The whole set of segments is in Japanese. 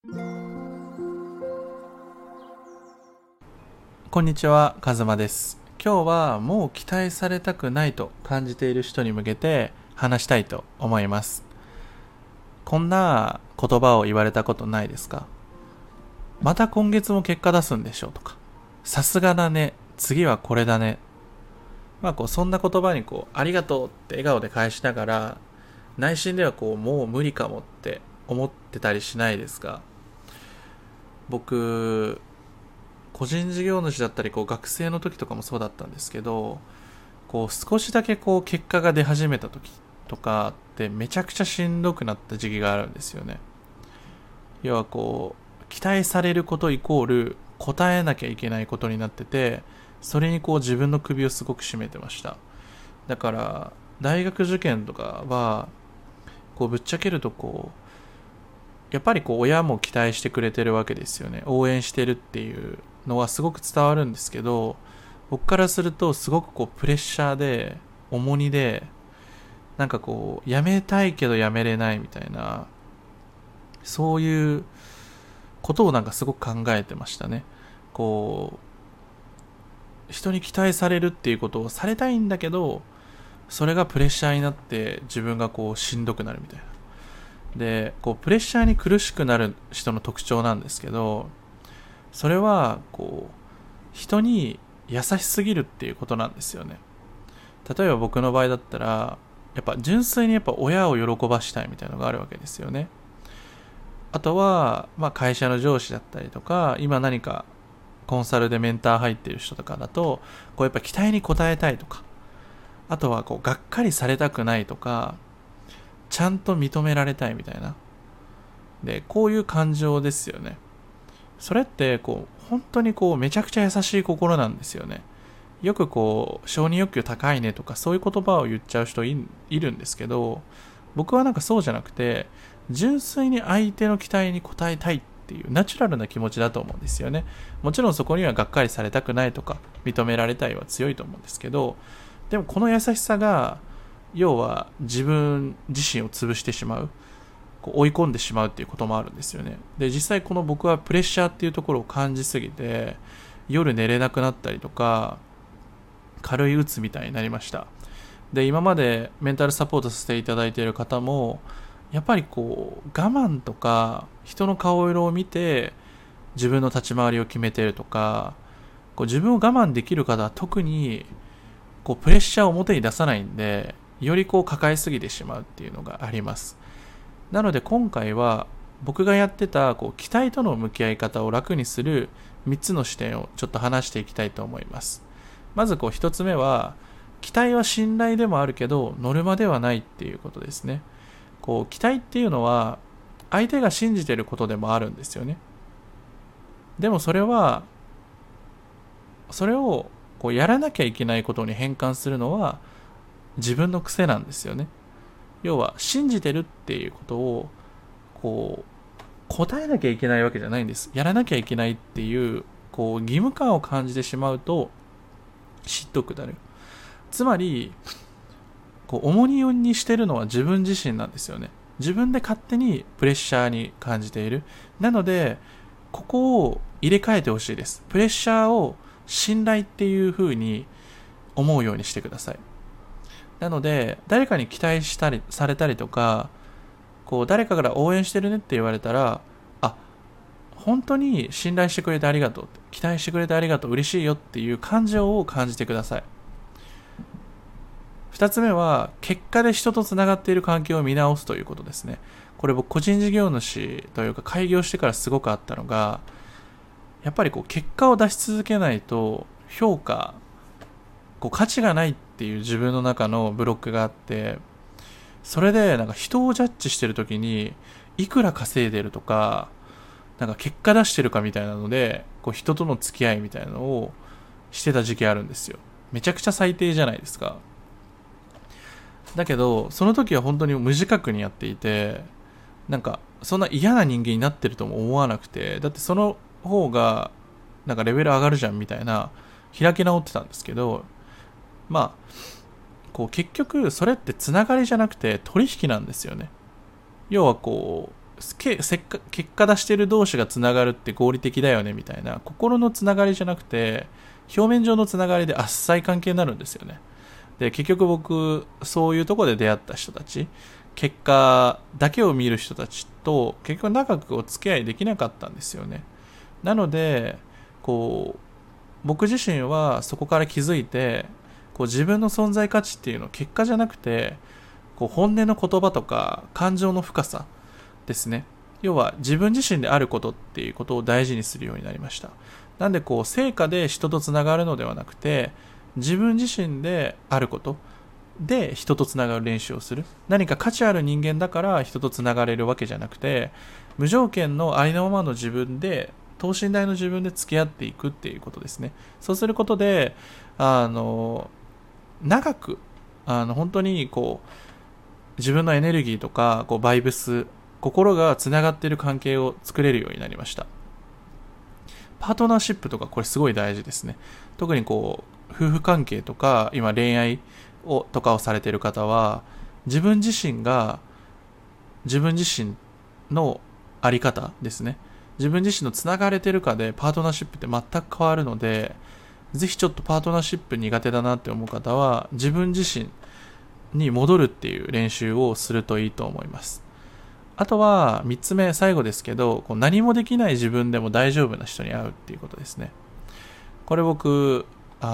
こんにちは、カズマです。今日はもう期待されたくないと感じている人に向けて話したいと思います。こんな言葉を言われたことないですか？また今月も結果出すんでしょうとか、さすがだね、次はこれだね。そんな言葉にありがとうって笑顔で返しながら、内心ではもう無理かもって思ってたりしないですか？僕、個人事業主だったり学生の時とかもそうだったんですけど、少しだけ結果が出始めた時とかってめちゃくちゃしんどくなった時期があるんですよね。要は期待されることイコール答えなきゃいけないことになってて、それに自分の首をすごく絞めてました。だから大学受験とかはぶっちゃけるとやっぱり親も期待してくれてるわけですよね。応援してるっていうのはすごく伝わるんですけど、僕からするとすごくプレッシャーで重荷で、やめたいけどやめれないみたいな、そういうことをすごく考えてましたね。人に期待されるっていうことをされたいんだけど、それがプレッシャーになって自分がしんどくなるみたいな。でプレッシャーに苦しくなる人の特徴なんですけど、それは人に優しすぎるっていうことなんですよね。例えば僕の場合だったら、やっぱ純粋に親を喜ばしたいみたいなのがあるわけですよね。あとは、会社の上司だったりとか、今何かコンサルでメンター入ってる人とかだと、やっぱ期待に応えたいとか、あとはがっかりされたくないとか、ちゃんと認められたいみたいな。で、こういう感情ですよね。それって本当にめちゃくちゃ優しい心なんですよね。よく承認欲求高いねとかそういう言葉を言っちゃう人いるんですけど、僕はそうじゃなくて、純粋に相手の期待に応えたいっていうナチュラルな気持ちだと思うんですよね。もちろんそこにはがっかりされたくないとか認められたいは強いと思うんですけど、でもこの優しさが要は自分自身を潰してしまう、追い込んでしまうっていうこともあるんですよね。で、実際僕はプレッシャーっていうところを感じすぎて、夜寝れなくなったりとか、軽い鬱みたいになりました。で、今までメンタルサポートさせていただいている方も、やっぱり我慢とか人の顔色を見て自分の立ち回りを決めているとか、自分を我慢できる方は特にプレッシャーを表に出さないんで、より抱えすぎてしまうっていうのがあります。なので今回は僕がやってた期待との向き合い方を楽にする3つの視点をちょっと話していきたいと思います。まず1つ目は、期待は信頼でもあるけどノルマではないっていうことですね。期待っていうのは相手が信じていることでもあるんですよね。でもそれをやらなきゃいけないことに変換するのは自分の癖なんですよね。要は信じてるっていうことを答えなきゃいけないわけじゃないんです。やらなきゃいけないっていう義務感を感じてしまうとしんどくなる。つまり重荷にしてるのは自分自身なんですよね。自分で勝手にプレッシャーに感じている。なのでここを入れ替えてほしいです。プレッシャーを信頼っていう風に思うようにしてください。なので誰かに期待したりされたりとか、誰かから応援してるねって言われたら、本当に信頼してくれてありがとう、期待してくれてありがとう、嬉しいよっていう感情を感じてください。2つ目は、結果で人とつながっている関係を見直すということですね。これ僕個人事業主というか開業してからすごくあったのが、やっぱり結果を出し続けないと評価、価値がないっていう自分の中のブロックがあって、それで人をジャッジしてる時にいくら稼いでるとか、結果出してるかみたいなので人との付き合いみたいなのをしてた時期あるんですよ。めちゃくちゃ最低じゃないですか。だけどその時は本当に無自覚にやっていて、そんな嫌な人間になってるとも思わなくて、だってその方がレベル上がるじゃんみたいな開き直ってたんですけど、結局それってつながりじゃなくて取引なんですよね。要は結果出してる同士がつながるって合理的だよねみたいな心のつながりじゃなくて表面上のつながりで浅い関係になるんですよね。で結局僕そういうところで出会った人たち、結果だけを見る人たちと結局長くお付き合いできなかったんですよね。なので僕自身はそこから気づいて自分の存在価値っていうのを結果じゃなくて本音の言葉とか感情の深さですね。要は自分自身であることっていうことを大事にするようになりました。なんで成果で人とつながるのではなくて、自分自身であることで人とつながる練習をする。何か価値ある人間だから人とつながれるわけじゃなくて、無条件のありのままの自分で、等身大の自分で付き合っていくっていうことですね。そうすることで長く本当に自分のエネルギーとかバイブス、心がつながっている関係を作れるようになりました。パートナーシップとかこれすごい大事ですね。特に夫婦関係とか今恋愛とかをされている方は、自分自身が自分自身のあり方ですね、自分自身のつながれてるかでパートナーシップって全く変わるので、ぜひちょっとパートナーシップ苦手だなって思う方は自分自身に戻るっていう練習をするといいと思います。あとは3つ目、最後ですけど、何もできない自分でも大丈夫な人に会うっていうことですね。これ僕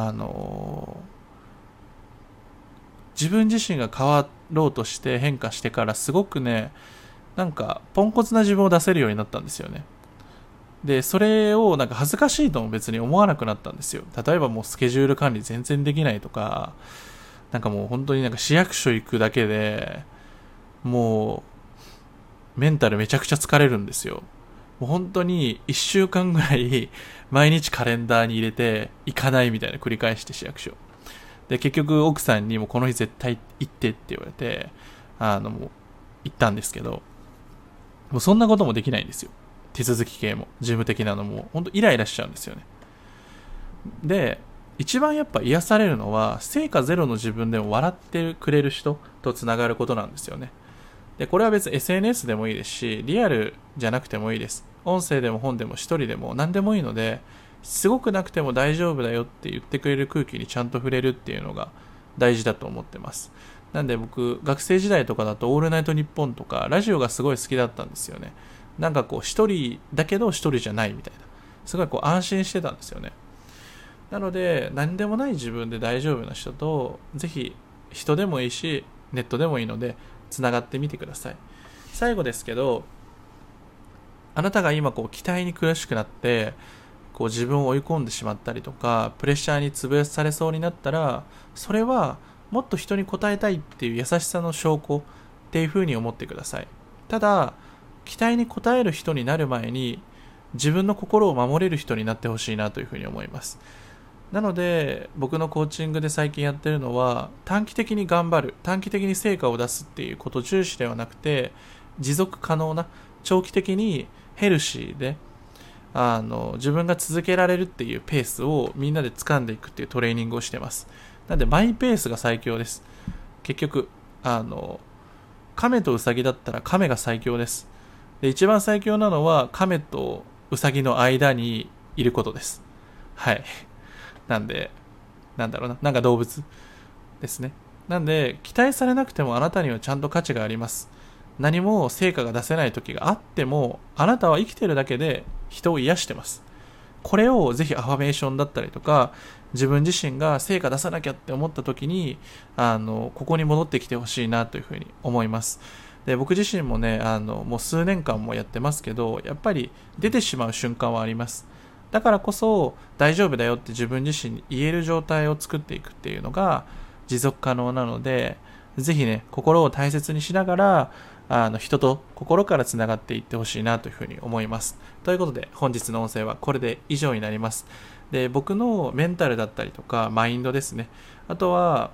自分自身が変わろうとして変化してからすごくね、ポンコツな自分を出せるようになったんですよね。でそれを恥ずかしいとも別に思わなくなったんですよ。例えばもうスケジュール管理全然できないとか、もう本当に市役所行くだけでもうメンタルめちゃくちゃ疲れるんですよ。もう本当に1週間ぐらい毎日カレンダーに入れて行かないみたいな繰り返して、市役所で結局奥さんにもこの日絶対行ってって言われてもう行ったんですけど、もうそんなこともできないんですよ。手続き系も事務的なのも本当イライラしちゃうんですよね。で一番やっぱ癒されるのは、成果ゼロの自分でも笑ってくれる人とつながることなんですよね。でこれは別に SNS でもいいですし、リアルじゃなくてもいいです。音声でも本でも一人でも何でもいいので、すごくなくても大丈夫だよって言ってくれる空気にちゃんと触れるっていうのが大事だと思ってます。なんで僕学生時代とかだとオールナイトニッポンとかラジオがすごい好きだったんですよね。一人だけど一人じゃないみたいな、すごい安心してたんですよね。なので何でもない自分で大丈夫な人とぜひ人でもいいしネットでもいいのでつながってみてください。最後ですけど、あなたが今期待に苦しくなって自分を追い込んでしまったりとかプレッシャーに潰されそうになったら、それはもっと人に応えたいっていう優しさの証拠っていう風に思ってください。ただ期待に応える人になる前に自分の心を守れる人になってほしいなという風に思います。なので僕のコーチングで最近やってるのは、短期的に頑張る、短期的に成果を出すっていうこと重視ではなくて、持続可能な長期的にヘルシーで自分が続けられるっていうペースをみんなで掴んでいくっていうトレーニングをしてます。なのでマイペースが最強です。結局亀とウサギだったら亀が最強です。で一番最強なのは亀とウサギの間にいることです。はい。なんで動物ですね。なんで期待されなくてもあなたにはちゃんと価値があります。何も成果が出せない時があっても、あなたは生きてるだけで人を癒してます。これをぜひアファメーションだったりとか、自分自身が成果出さなきゃって思った時にここに戻ってきてほしいなというふうに思います。で僕自身もねもう数年間もやってますけど、やっぱり出てしまう瞬間はあります。だからこそ大丈夫だよって自分自身に言える状態を作っていくっていうのが持続可能なので、ぜひね心を大切にしながら人と心からつながっていってほしいなというふうに思います。ということで本日の音声はこれで以上になります。で僕のメンタルだったりとかマインドですね、あとは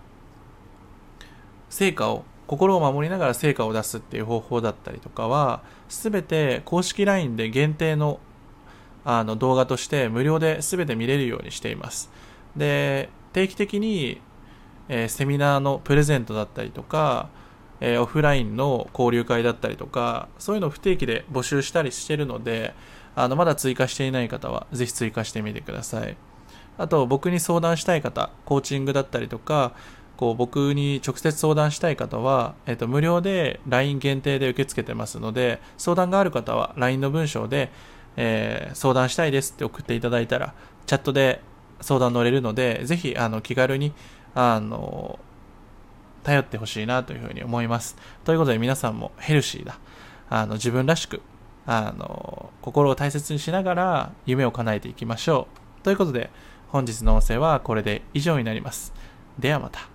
心を守りながら成果を出すっていう方法だったりとかは全て公式 LINE で限定の動画として無料で全て見れるようにしています。で定期的にセミナーのプレゼントだったりとか、 オフラインの交流会だったりとか、そういうのを不定期で募集したりしてるので、まだ追加していない方はぜひ追加してみてください。あと僕に相談したい方、コーチングだったりとか、僕に直接相談したい方は、無料で LINE 限定で受け付けてますので、相談がある方は LINE の文章で、相談したいですって送っていただいたら、チャットで相談乗れるので、ぜひ気軽に頼ってほしいなというふうに思います。ということで皆さんもヘルシーだ、自分らしく心を大切にしながら夢を叶えていきましょう。ということで本日の音声はこれで以上になります。ではまた。